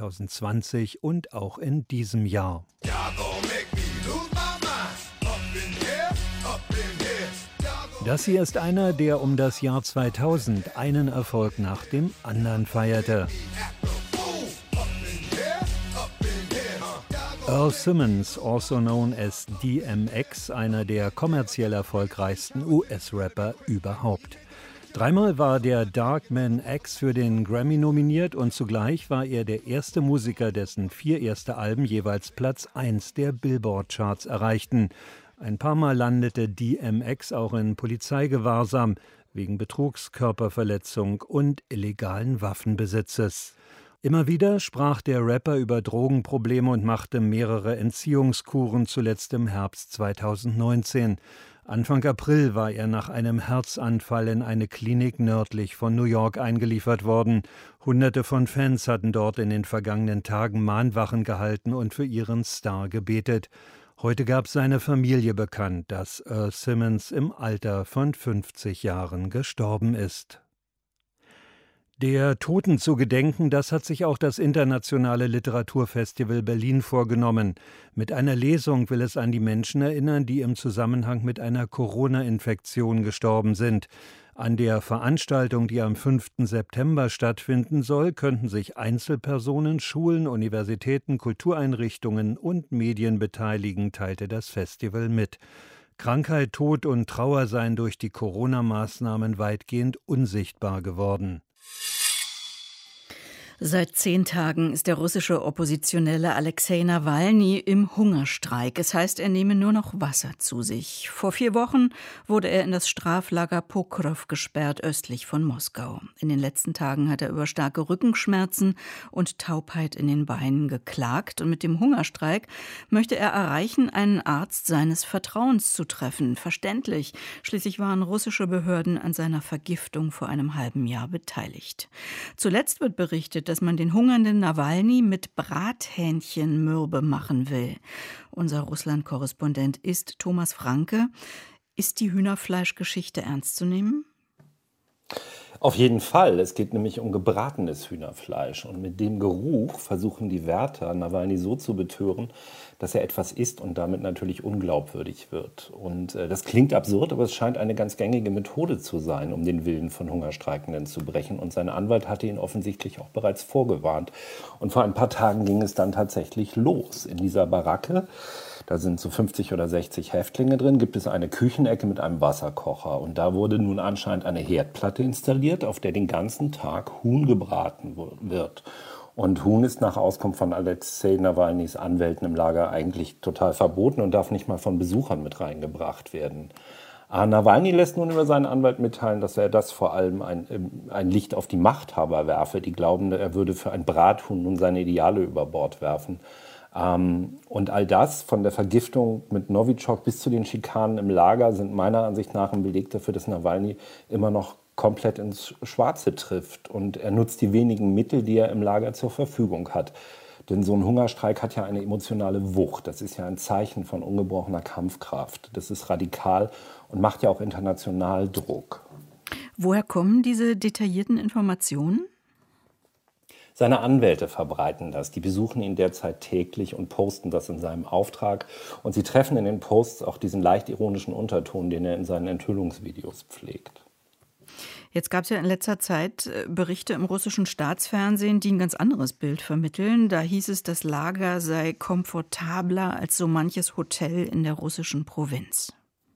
2020 und auch in diesem Jahr. Das hier ist einer, der um das Jahr 2000 einen Erfolg nach dem anderen feierte. Earl Simmons, also known as DMX, einer der kommerziell erfolgreichsten US-Rapper überhaupt. Dreimal war der Darkman X für den Grammy nominiert und zugleich war er der erste Musiker, dessen 4 erste Alben jeweils Platz 1 der Billboard-Charts erreichten. Ein paar Mal landete DMX auch in Polizeigewahrsam wegen Betrugs, Körperverletzung und illegalen Waffenbesitzes. Immer wieder sprach der Rapper über Drogenprobleme und machte mehrere Entziehungskuren, zuletzt im Herbst 2019. Anfang April war er nach einem Herzanfall in eine Klinik nördlich von New York eingeliefert worden. Hunderte von Fans hatten dort in den vergangenen Tagen Mahnwachen gehalten und für ihren Star gebetet. Heute gab seine Familie bekannt, dass Earl Simmons im Alter von 50 Jahren gestorben ist. Der Toten zu gedenken, das hat sich auch das Internationale Literaturfestival Berlin vorgenommen. Mit einer Lesung will es an die Menschen erinnern, die im Zusammenhang mit einer Corona-Infektion gestorben sind. An der Veranstaltung, die am 5. September stattfinden soll, könnten sich Einzelpersonen, Schulen, Universitäten, Kultureinrichtungen und Medien beteiligen, teilte das Festival mit. Krankheit, Tod und Trauer seien durch die Corona-Maßnahmen weitgehend unsichtbar geworden. Seit 10 Tagen ist der russische Oppositionelle Alexei Nawalny im Hungerstreik. Es heißt, er nehme nur noch Wasser zu sich. Vor 4 Wochen wurde er in das Straflager Pokrov gesperrt, östlich von Moskau. In den letzten Tagen hat er über starke Rückenschmerzen und Taubheit in den Beinen geklagt. Und mit dem Hungerstreik möchte er erreichen, einen Arzt seines Vertrauens zu treffen. Verständlich. Schließlich waren russische Behörden an seiner Vergiftung vor einem halben Jahr beteiligt. Zuletzt wird berichtet, dass man den hungernden Nawalny mit Brathähnchen mürbe machen will. Unser Russland-Korrespondent ist Thomas Franke. Ist die Hühnerfleischgeschichte ernst zu nehmen? Auf jeden Fall. Es geht nämlich um gebratenes Hühnerfleisch. Und mit dem Geruch versuchen die Wärter, Nawalny so zu betören, dass er etwas isst und damit natürlich unglaubwürdig wird. Und das klingt absurd, aber es scheint eine ganz gängige Methode zu sein, um den Willen von Hungerstreikenden zu brechen. Und sein Anwalt hatte ihn offensichtlich auch bereits vorgewarnt. Und vor ein paar Tagen ging es dann tatsächlich los. In dieser Baracke, da sind so 50 oder 60 Häftlinge drin, gibt es eine Küchenecke mit einem Wasserkocher. Und da wurde nun anscheinend eine Herdplatte installiert, auf der den ganzen Tag Huhn gebraten wird. Und Huhn ist nach Auskunft von Alexei Nawalnys Anwälten im Lager eigentlich total verboten und darf nicht mal von Besuchern mit reingebracht werden. Nawalny lässt nun über seinen Anwalt mitteilen, dass er das vor allem ein Licht auf die Machthaber werfe, die glauben, er würde für ein Brathuhn nun seine Ideale über Bord werfen. Und all das, von der Vergiftung mit Novichok bis zu den Schikanen im Lager, sind meiner Ansicht nach ein Beleg dafür, dass Nawalny immer noch komplett ins Schwarze trifft. Und er nutzt die wenigen Mittel, die er im Lager zur Verfügung hat. Denn so ein Hungerstreik hat ja eine emotionale Wucht. Das ist ja ein Zeichen von ungebrochener Kampfkraft. Das ist radikal und macht ja auch international Druck. Woher kommen diese detaillierten Informationen? Seine Anwälte verbreiten das. Die besuchen ihn derzeit täglich und posten das in seinem Auftrag. Und sie treffen in den Posts auch diesen leicht ironischen Unterton, den er in seinen Enthüllungsvideos pflegt. Jetzt gab es ja in letzter Zeit Berichte im russischen Staatsfernsehen, die ein ganz anderes Bild vermitteln. Da hieß es, das Lager sei komfortabler als so manches Hotel in der russischen Provinz.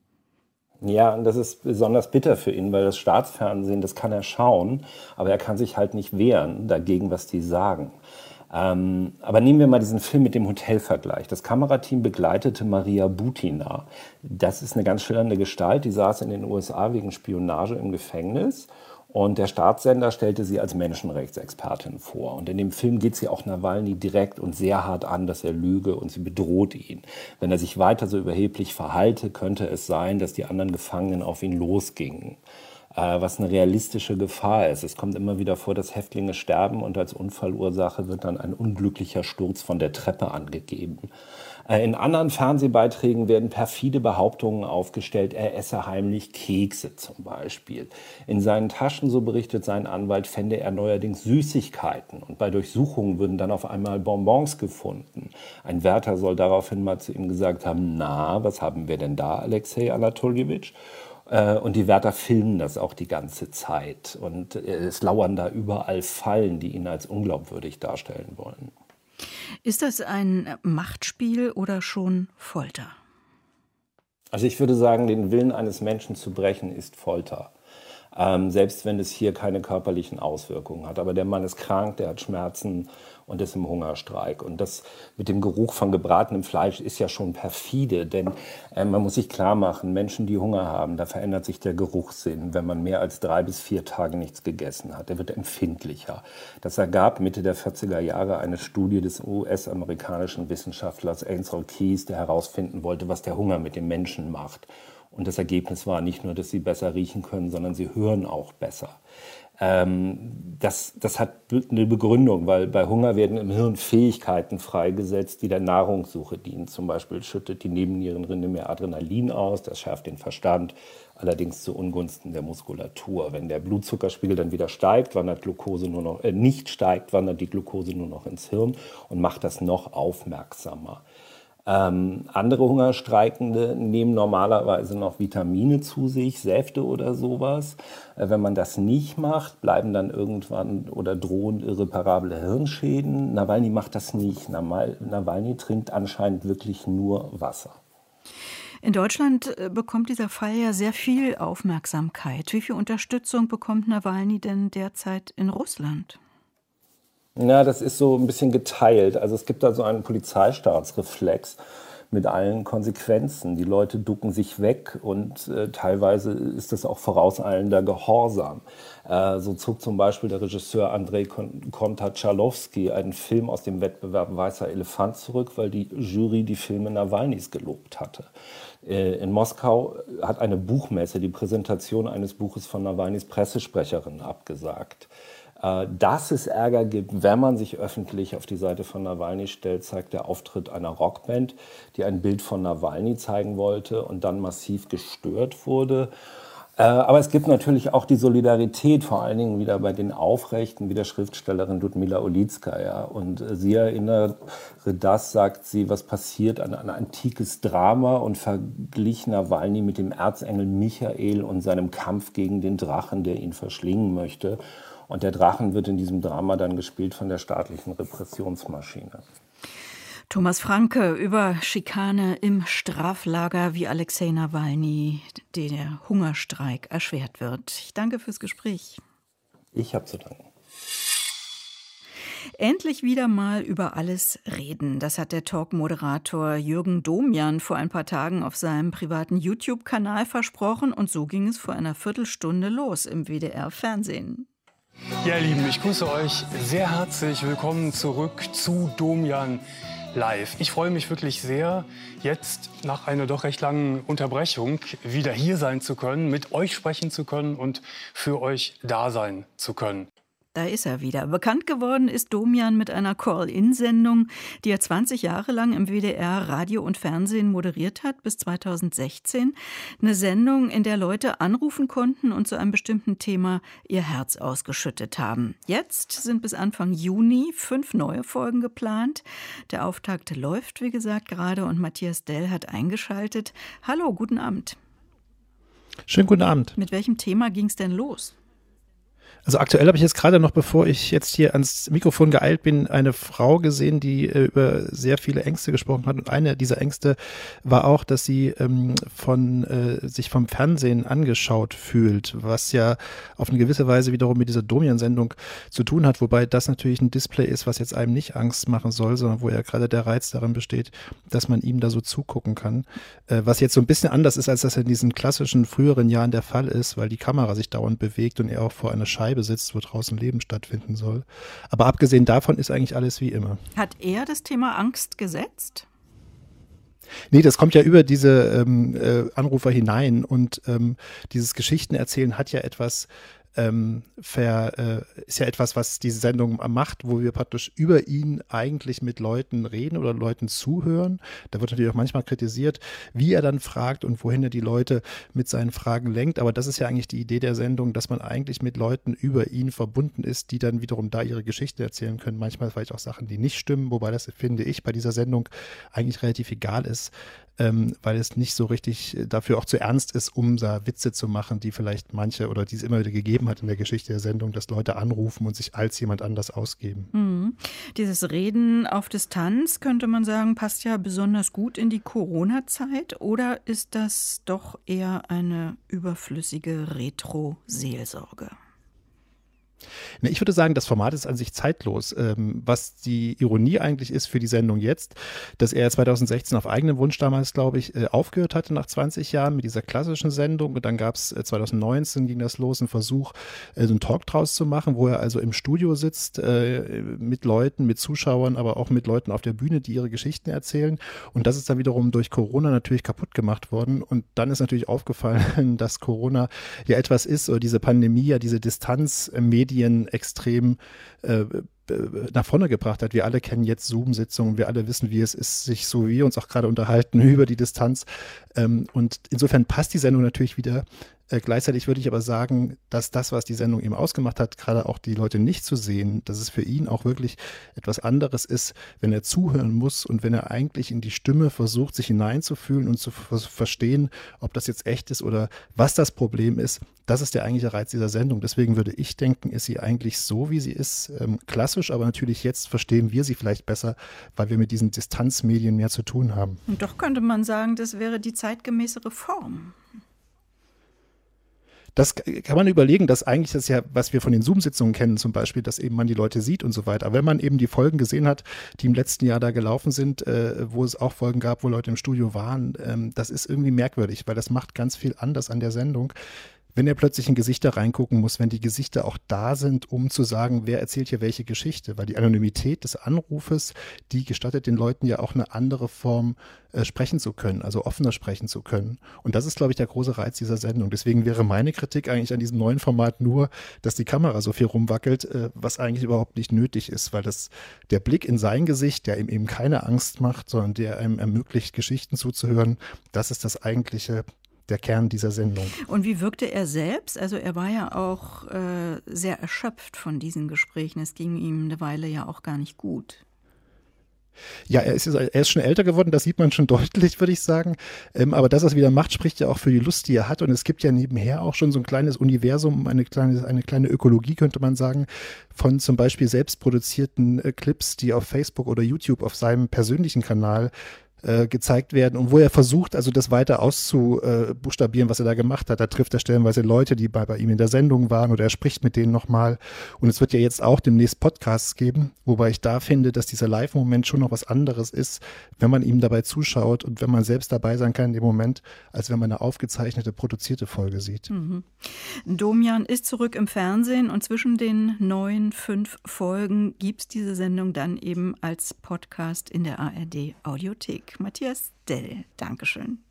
Ja, und das ist besonders bitter für ihn, weil das Staatsfernsehen, das kann er schauen, aber er kann sich halt nicht wehren dagegen, was die sagen. Aber nehmen wir mal diesen Film mit dem Hotelvergleich. Das Kamerateam begleitete Maria Butina. Das ist eine ganz schillernde Gestalt, die saß in den USA wegen Spionage im Gefängnis. Und der Staatssender stellte sie als Menschenrechtsexpertin vor. Und in dem Film geht sie auch Nawalny direkt und sehr hart an, dass er lüge, und sie bedroht ihn. Wenn er sich weiter so überheblich verhalte, könnte es sein, dass die anderen Gefangenen auf ihn losgingen. Was eine realistische Gefahr ist. Es kommt immer wieder vor, dass Häftlinge sterben und als Unfallursache wird dann ein unglücklicher Sturz von der Treppe angegeben. In anderen Fernsehbeiträgen werden perfide Behauptungen aufgestellt, er esse heimlich Kekse zum Beispiel. In seinen Taschen, so berichtet sein Anwalt, fände er neuerdings Süßigkeiten. Und bei Durchsuchungen würden dann auf einmal Bonbons gefunden. Ein Wärter soll daraufhin mal zu ihm gesagt haben, na, was haben wir denn da, Alexei Anatoljewitsch? Und die Wärter filmen das auch die ganze Zeit. Und es lauern da überall Fallen, die ihn als unglaubwürdig darstellen wollen. Ist das ein Machtspiel oder schon Folter? Also ich würde sagen, den Willen eines Menschen zu brechen ist Folter. Selbst wenn es hier keine körperlichen Auswirkungen hat. Aber der Mann ist krank, der hat Schmerzen und ist im Hungerstreik. Und das mit dem Geruch von gebratenem Fleisch ist ja schon perfide, denn man muss sich klar machen, Menschen, die Hunger haben, da verändert sich der Geruchssinn, wenn man mehr als 3 bis 4 Tage nichts gegessen hat. Der wird empfindlicher. Das ergab Mitte der 40er Jahre eine Studie des US-amerikanischen Wissenschaftlers Ancel Keys, der herausfinden wollte, was der Hunger mit dem Menschen macht. Und das Ergebnis war nicht nur, dass sie besser riechen können, sondern sie hören auch besser. Das hat eine Begründung, weil bei Hunger werden im Hirn Fähigkeiten freigesetzt, die der Nahrungssuche dienen. Zum Beispiel schüttet die Nebennierenrinde mehr Adrenalin aus, das schärft den Verstand, allerdings zu Ungunsten der Muskulatur. Wenn der Blutzuckerspiegel dann wieder steigt, wandert die Glucose nur noch ins Hirn und macht das noch aufmerksamer. Andere Hungerstreikende nehmen normalerweise noch Vitamine zu sich, Säfte oder sowas. Wenn man das nicht macht, bleiben dann irgendwann oder drohen irreparable Hirnschäden. Nawalny macht das nicht. Nawalny trinkt anscheinend wirklich nur Wasser. In Deutschland bekommt dieser Fall ja sehr viel Aufmerksamkeit. Wie viel Unterstützung bekommt Nawalny denn derzeit in Russland? Ja, das ist so ein bisschen geteilt. Also es gibt da so einen Polizeistaatsreflex mit allen Konsequenzen. Die Leute ducken sich weg und teilweise ist das auch vorauseilender Gehorsam. So zog zum Beispiel der Regisseur Andrei Kontatschalowski einen Film aus dem Wettbewerb Weißer Elefant zurück, weil die Jury die Filme Nawalnys gelobt hatte. In Moskau hat eine Buchmesse die Präsentation eines Buches von Nawalnys Pressesprecherin abgesagt. Dass es Ärger gibt, wenn man sich öffentlich auf die Seite von Nawalny stellt, zeigt der Auftritt einer Rockband, die ein Bild von Nawalny zeigen wollte und dann massiv gestört wurde. Aber es gibt natürlich auch die Solidarität, vor allen Dingen wieder bei den Aufrechten, wie der Schriftstellerin Ludmila Ulitskaya. Und sie erinnere das, sagt sie, was passiert an ein antikes Drama und verglich Nawalny mit dem Erzengel Michael und seinem Kampf gegen den Drachen, der ihn verschlingen möchte. Und der Drachen wird in diesem Drama dann gespielt von der staatlichen Repressionsmaschine. Thomas Franke über Schikane im Straflager, wie Alexei Nawalny, der Hungerstreik erschwert wird. Ich danke fürs Gespräch. Ich habe zu danken. Endlich wieder mal über alles reden. Das hat der Talk-Moderator Jürgen Domian vor ein paar Tagen auf seinem privaten YouTube-Kanal versprochen. Und so ging es vor einer Viertelstunde los im WDR-Fernsehen. Ja, ihr Lieben, ich grüße euch sehr herzlich. Willkommen zurück zu Domian Live. Ich freue mich wirklich sehr, jetzt nach einer doch recht langen Unterbrechung wieder hier sein zu können, mit euch sprechen zu können und für euch da sein zu können. Da ist er wieder. Bekannt geworden ist Domian mit einer Call-In-Sendung, die er 20 Jahre lang im WDR Radio und Fernsehen moderiert hat, bis 2016. Eine Sendung, in der Leute anrufen konnten und zu einem bestimmten Thema ihr Herz ausgeschüttet haben. Jetzt sind bis Anfang Juni 5 neue Folgen geplant. Der Auftakt läuft, wie gesagt, gerade und Matthias Dell hat eingeschaltet. Hallo, guten Abend. Schönen guten Abend. Mit welchem Thema ging es denn los? Also aktuell habe ich jetzt gerade noch, bevor ich jetzt hier ans Mikrofon geeilt bin, eine Frau gesehen, die über sehr viele Ängste gesprochen hat. Und eine dieser Ängste war auch, dass sie sich vom Fernsehen angeschaut fühlt, was ja auf eine gewisse Weise wiederum mit dieser Domian-Sendung zu tun hat, wobei das natürlich ein Display ist, was jetzt einem nicht Angst machen soll, sondern wo ja gerade der Reiz darin besteht, dass man ihm da so zugucken kann. Was jetzt so ein bisschen anders ist, als das in diesen klassischen früheren Jahren der Fall ist, weil die Kamera sich dauernd bewegt und er auch vor einer Scheibe sitzt, wo draußen Leben stattfinden soll. Aber abgesehen davon ist eigentlich alles wie immer. Hat er das Thema Angst gesetzt? Nee, das kommt ja über diese Anrufer hinein und dieses Geschichtenerzählen hat ja etwas ist ja etwas, was diese Sendung macht, wo wir praktisch über ihn eigentlich mit Leuten reden oder Leuten zuhören. Da wird natürlich auch manchmal kritisiert, wie er dann fragt und wohin er die Leute mit seinen Fragen lenkt. Aber das ist ja eigentlich die Idee der Sendung, dass man eigentlich mit Leuten über ihn verbunden ist, die dann wiederum da ihre Geschichte erzählen können. Manchmal vielleicht auch Sachen, die nicht stimmen, wobei das, finde ich, bei dieser Sendung eigentlich relativ egal ist, weil es nicht so richtig dafür auch zu ernst ist, um da Witze zu machen, die vielleicht manche oder die es immer wieder gegeben hat in der Geschichte der Sendung, dass Leute anrufen und sich als jemand anders ausgeben. Mhm. Dieses Reden auf Distanz, könnte man sagen, passt ja besonders gut in die Corona-Zeit, oder ist das doch eher eine überflüssige Retro-Seelsorge? Ich würde sagen, das Format ist an sich zeitlos. Was die Ironie eigentlich ist für die Sendung jetzt, dass er 2016 auf eigenen Wunsch damals, glaube ich, aufgehört hatte nach 20 Jahren mit dieser klassischen Sendung. Und dann gab es 2019, ging das los, ein Versuch, so einen Talk draus zu machen, wo er also im Studio sitzt mit Leuten, mit Zuschauern, aber auch mit Leuten auf der Bühne, die ihre Geschichten erzählen. Und das ist dann wiederum durch Corona natürlich kaputt gemacht worden. Und dann ist natürlich aufgefallen, dass Corona ja etwas ist, oder diese Pandemie, ja diese Distanzmedien extrem nach vorne gebracht hat. Wir alle kennen jetzt Zoom-Sitzungen, wir alle wissen, wie es ist, sich so wie wir uns auch gerade unterhalten über die Distanz. Und insofern passt die Sendung natürlich wieder Gleichzeitig würde ich aber sagen, dass das, was die Sendung eben ausgemacht hat, gerade auch die Leute nicht zu sehen, dass es für ihn auch wirklich etwas anderes ist, wenn er zuhören muss und wenn er eigentlich in die Stimme versucht, sich hineinzufühlen und zu verstehen, ob das jetzt echt ist oder was das Problem ist. Das ist der eigentliche Reiz dieser Sendung. Deswegen würde ich denken, ist sie eigentlich so, wie sie ist, klassisch, aber natürlich jetzt verstehen wir sie vielleicht besser, weil wir mit diesen Distanzmedien mehr zu tun haben. Und doch könnte man sagen, das wäre die zeitgemäßere Form. Das kann man überlegen, dass eigentlich das ja, was wir von den Zoom-Sitzungen kennen zum Beispiel, dass eben man die Leute sieht und so weiter. Aber wenn man eben die Folgen gesehen hat, die im letzten Jahr da gelaufen sind, wo es auch Folgen gab, wo Leute im Studio waren, das ist irgendwie merkwürdig, weil das macht ganz viel anders an der Sendung. Wenn er plötzlich in Gesichter reingucken muss, wenn die Gesichter auch da sind, um zu sagen, wer erzählt hier welche Geschichte, weil die Anonymität des Anrufes, die gestattet den Leuten ja auch eine andere Form sprechen zu können, also offener sprechen zu können. Und das ist, glaube ich, der große Reiz dieser Sendung. Deswegen wäre meine Kritik eigentlich an diesem neuen Format nur, dass die Kamera so viel rumwackelt, was eigentlich überhaupt nicht nötig ist, weil der Blick in sein Gesicht, der ihm eben keine Angst macht, sondern der einem ermöglicht, Geschichten zuzuhören, das ist das eigentliche der Kern dieser Sendung. Und wie wirkte er selbst? Also er war ja auch sehr erschöpft von diesen Gesprächen. Es ging ihm eine Weile ja auch gar nicht gut. Ja, er ist schon älter geworden, das sieht man schon deutlich, würde ich sagen. Aber das, was er wieder macht, spricht ja auch für die Lust, die er hat. Und es gibt ja nebenher auch schon so ein kleines Universum, eine kleine Ökologie, könnte man sagen, von zum Beispiel selbstproduzierten Clips, die auf Facebook oder YouTube auf seinem persönlichen Kanal gezeigt werden und wo er versucht, also das weiter auszubuchstabieren, was er da gemacht hat. Da trifft er stellenweise Leute, die bei ihm in der Sendung waren, oder er spricht mit denen nochmal. Und es wird ja jetzt auch demnächst Podcasts geben, wobei ich da finde, dass dieser Live-Moment schon noch was anderes ist, wenn man ihm dabei zuschaut und wenn man selbst dabei sein kann in dem Moment, als wenn man eine aufgezeichnete, produzierte Folge sieht. Mhm. Domian ist zurück im Fernsehen und zwischen den 5 Folgen gibt es diese Sendung dann eben als Podcast in der ARD-Audiothek. Matthias Dell, Dankeschön.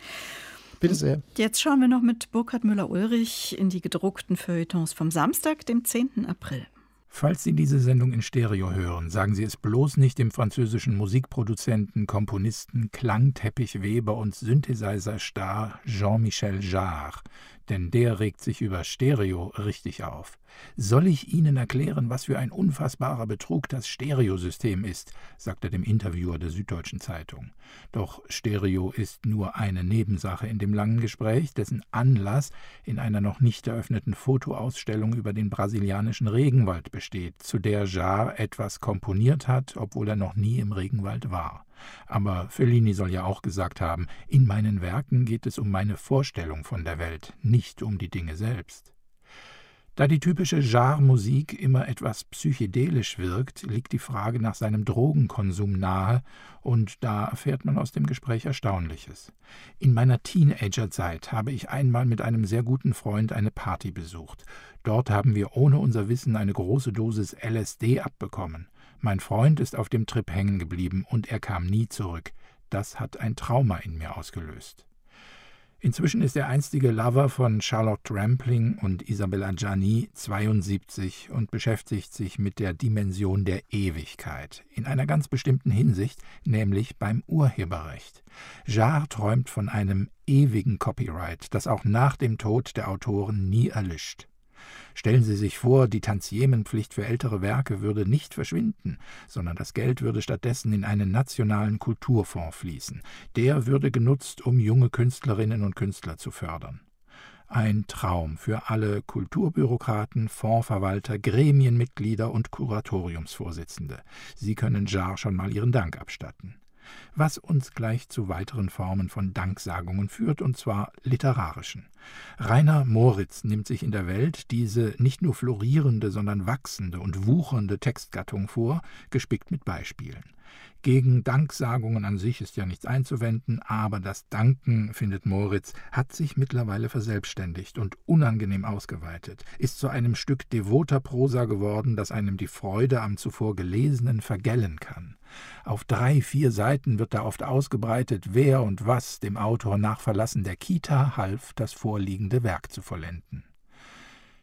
Bitte sehr. Jetzt schauen wir noch mit Burkhard Müller-Ulrich in die gedruckten Feuilletons vom Samstag, dem 10. April. Falls Sie diese Sendung in Stereo hören, sagen Sie es bloß nicht dem französischen Musikproduzenten, Komponisten, Klangteppichweber und Synthesizer-Star Jean-Michel Jarre, denn der regt sich über Stereo richtig auf. Soll ich Ihnen erklären, was für ein unfassbarer Betrug das Stereosystem ist, sagt er dem Interviewer der Süddeutschen Zeitung. Doch Stereo ist nur eine Nebensache in dem langen Gespräch, dessen Anlass in einer noch nicht eröffneten Fotoausstellung über den brasilianischen Regenwald besteht, zu der Jarre etwas komponiert hat, obwohl er noch nie im Regenwald war. Aber Fellini soll ja auch gesagt haben, in meinen Werken geht es um meine Vorstellung von der Welt, nicht um die Dinge selbst. Da die typische Jarre-Musik immer etwas psychedelisch wirkt, liegt die Frage nach seinem Drogenkonsum nahe, und da erfährt man aus dem Gespräch Erstaunliches. In meiner Teenagerzeit habe ich einmal mit einem sehr guten Freund eine Party besucht. Dort haben wir ohne unser Wissen eine große Dosis LSD abbekommen. Mein Freund ist auf dem Trip hängen geblieben und er kam nie zurück. Das hat ein Trauma in mir ausgelöst. Inzwischen ist der einstige Lover von Charlotte Rampling und Isabella Gianni 72 und beschäftigt sich mit der Dimension der Ewigkeit, in einer ganz bestimmten Hinsicht, nämlich beim Urheberrecht. Jarre träumt von einem ewigen Copyright, das auch nach dem Tod der Autoren nie erlischt. Stellen Sie sich vor, die Tantiemenpflicht für ältere Werke würde nicht verschwinden, sondern das Geld würde stattdessen in einen nationalen Kulturfonds fließen. Der würde genutzt, um junge Künstlerinnen und Künstler zu fördern. Ein Traum für alle Kulturbürokraten, Fondsverwalter, Gremienmitglieder und Kuratoriumsvorsitzende. Sie können Jarre schon mal ihren Dank abstatten. Was uns gleich zu weiteren Formen von Danksagungen führt, und zwar literarischen. Rainer Moritz nimmt sich in der Welt diese nicht nur florierende, sondern wachsende und wuchernde Textgattung vor, gespickt mit Beispielen. Gegen Danksagungen an sich ist ja nichts einzuwenden, aber das Danken, findet Moritz, hat sich mittlerweile verselbstständigt und unangenehm ausgeweitet, ist zu einem Stück devoter Prosa geworden, das einem die Freude am zuvor Gelesenen vergällen kann. Auf 3-4 Seiten wird da oft ausgebreitet, wer und was dem Autor nach Verlassen der Kita half, das vorliegende Werk zu vollenden.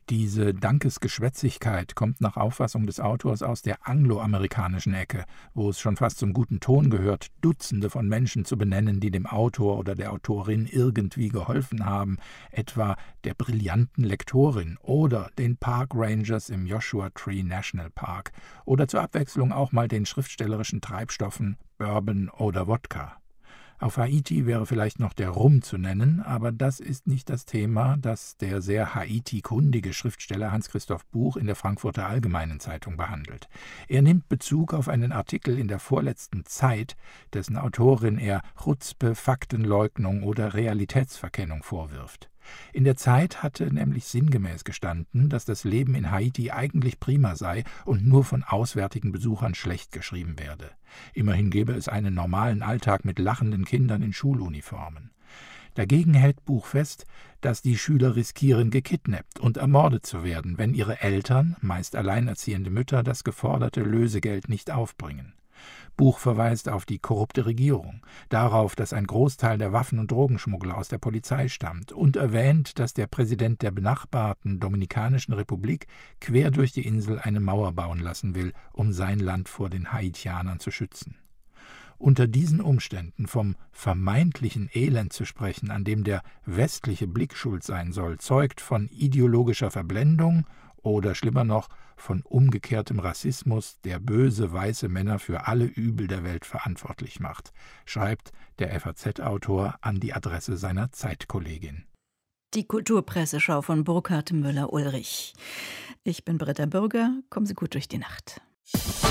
Diese Dankesgeschwätzigkeit kommt nach Auffassung des Autors aus der angloamerikanischen Ecke, wo es schon fast zum guten Ton gehört, Dutzende von Menschen zu benennen, die dem Autor oder der Autorin irgendwie geholfen haben, etwa der brillanten Lektorin oder den Park Rangers im Joshua Tree National Park oder zur Abwechslung auch mal den schriftstellerischen Treibstoffen Bourbon oder Wodka. Auf Haiti wäre vielleicht noch der Rum zu nennen, aber das ist nicht das Thema, das der sehr Haiti-kundige Schriftsteller Hans-Christoph Buch in der Frankfurter Allgemeinen Zeitung behandelt. Er nimmt Bezug auf einen Artikel in der vorletzten Zeit, dessen Autorin er Chutzpe, Faktenleugnung oder Realitätsverkennung vorwirft. In der Zeit hatte nämlich sinngemäß gestanden, dass das Leben in Haiti eigentlich prima sei und nur von auswärtigen Besuchern schlecht geschrieben werde. Immerhin gebe es einen normalen Alltag mit lachenden Kindern in Schuluniformen. Dagegen hält Buch fest, dass die Schüler riskieren, gekidnappt und ermordet zu werden, wenn ihre Eltern, meist alleinerziehende Mütter, das geforderte Lösegeld nicht aufbringen. Buch verweist auf die korrupte Regierung, darauf, dass ein Großteil der Waffen- und Drogenschmuggler aus der Polizei stammt und erwähnt, dass der Präsident der benachbarten Dominikanischen Republik quer durch die Insel eine Mauer bauen lassen will, um sein Land vor den Haitianern zu schützen. Unter diesen Umständen vom vermeintlichen Elend zu sprechen, an dem der westliche Blick schuld sein soll, zeugt von ideologischer Verblendung oder schlimmer noch von umgekehrtem Rassismus, der böse weiße Männer für alle Übel der Welt verantwortlich macht, schreibt der FAZ-Autor an die Adresse seiner Zeitkollegin. Die Kulturpresseschau von Burkhard Müller-Ulrich. Ich bin Britta Bürger. Kommen Sie gut durch die Nacht.